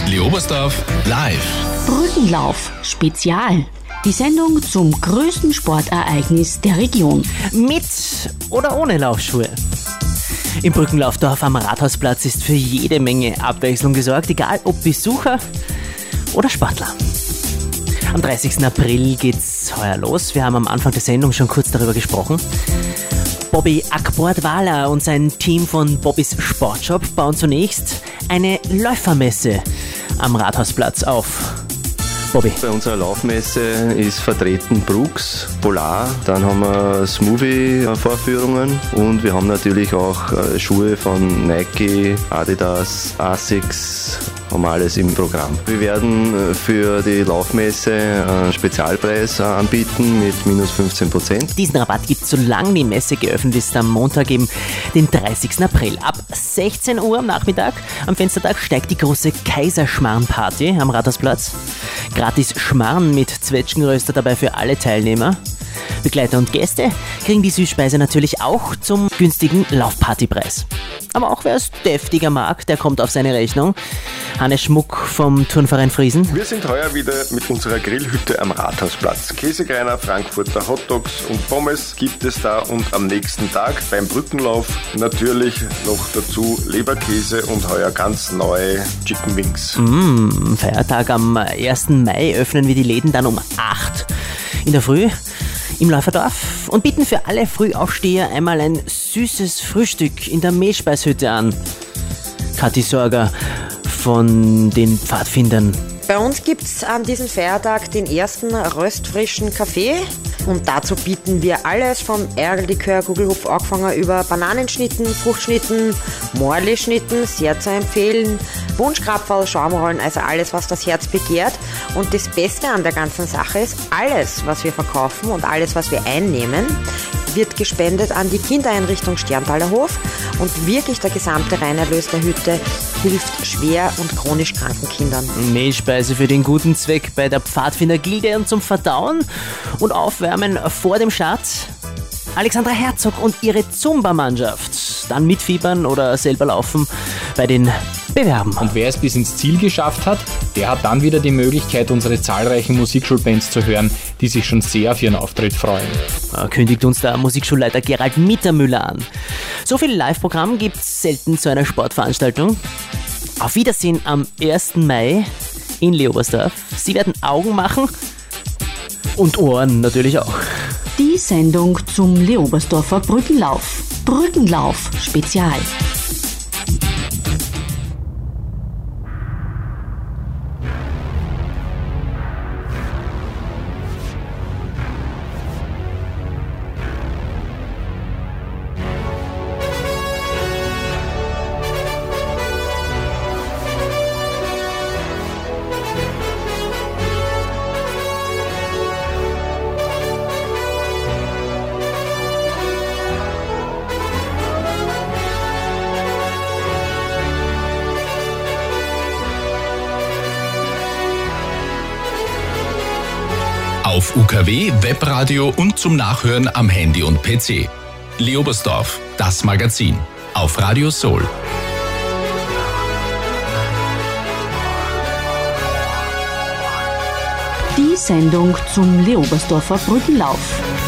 Leobersdorf live. Brückenlauf Spezial. Die Sendung zum größten Sportereignis der Region. Mit oder ohne Laufschuhe. Im Brückenlaufdorf am Rathausplatz ist für jede Menge Abwechslung gesorgt, egal ob Besucher oder Sportler. Am 30. April geht's heuer los. Wir haben am Anfang der Sendung schon kurz darüber gesprochen. Bobby Akbordwala und sein Team von Bobbys Sportshop bauen zunächst eine Läufermesse am Rathausplatz auf. Bobby. Bei unserer Laufmesse ist vertreten Brooks, Polar, dann haben wir Smoothie-Vorführungen und wir haben natürlich auch Schuhe von Nike, Adidas, Asics, haben alles im Programm. Wir werden für die Laufmesse einen Spezialpreis anbieten mit minus 15%. Diesen Rabatt gibt es, solange die Messe geöffnet ist, am Montag, eben den 30. April. Ab 16 Uhr am Nachmittag, am Fenstertag, steigt die große Kaiserschmarrn-Party am Rathausplatz. Gratis Schmarrn mit Zwetschgenröster dabei für alle Teilnehmer. Begleiter und Gäste kriegen die Süßspeise natürlich auch zum günstigen Laufpartypreis. Aber auch wer es deftiger mag, der kommt auf seine Rechnung. Hannes Schmuck vom Turnverein Friesen. Wir sind heuer wieder mit unserer Grillhütte am Rathausplatz. Käsekreiner, Frankfurter Hotdogs und Pommes gibt es da und am nächsten Tag beim Brückenlauf natürlich noch dazu Leberkäse und heuer ganz neue Chicken Wings. Feiertag am 1. Mai öffnen wir die Läden dann um 8 in der Früh im Läuferdorf und bieten für alle Frühaufsteher einmal ein süßes Frühstück in der Mehlspeishütte an. Kathi Sorger von den Pfadfindern. Bei uns gibt es an diesem Feiertag den ersten röstfrischen Kaffee und dazu bieten wir alles vom Ärgellikör, Gugelhupf angefangen über Bananenschnitten, Fruchtschnitten, Morli-Schnitten, sehr zu empfehlen, Wunschkrapferl, Schaumrollen, also alles, was das Herz begehrt. Und das Beste an der ganzen Sache ist, alles, was wir verkaufen und alles, was wir einnehmen, wird gespendet an die Kindereinrichtung Sterntaler Hof und wirklich der gesamte Reinerlös der Hütte hilft schwer und chronisch kranken Kindern. Mehlspeise für den guten Zweck bei der Pfadfindergilde und zum Verdauen und Aufwärmen vor dem Start. Alexandra Herzog und ihre Zumba-Mannschaft. Dann mitfiebern oder selber laufen bei den Bewerben. Und wer es bis ins Ziel geschafft hat, der hat dann wieder die Möglichkeit, unsere zahlreichen Musikschulbands zu hören, die sich schon sehr auf ihren Auftritt freuen. Kündigt uns der Musikschulleiter Gerald Mittermüller an. So viel Live-Programm gibt es selten zu einer Sportveranstaltung. Auf Wiedersehen am 1. Mai in Leobersdorf. Sie werden Augen machen und Ohren natürlich auch. Die Sendung zum Leobersdorfer Brückenlauf. Brückenlauf Spezial. Auf UKW, Webradio und zum Nachhören am Handy und PC. Leobersdorf, das Magazin. Auf Radio Soul. Die Sendung zum Leobersdorfer Brückenlauf.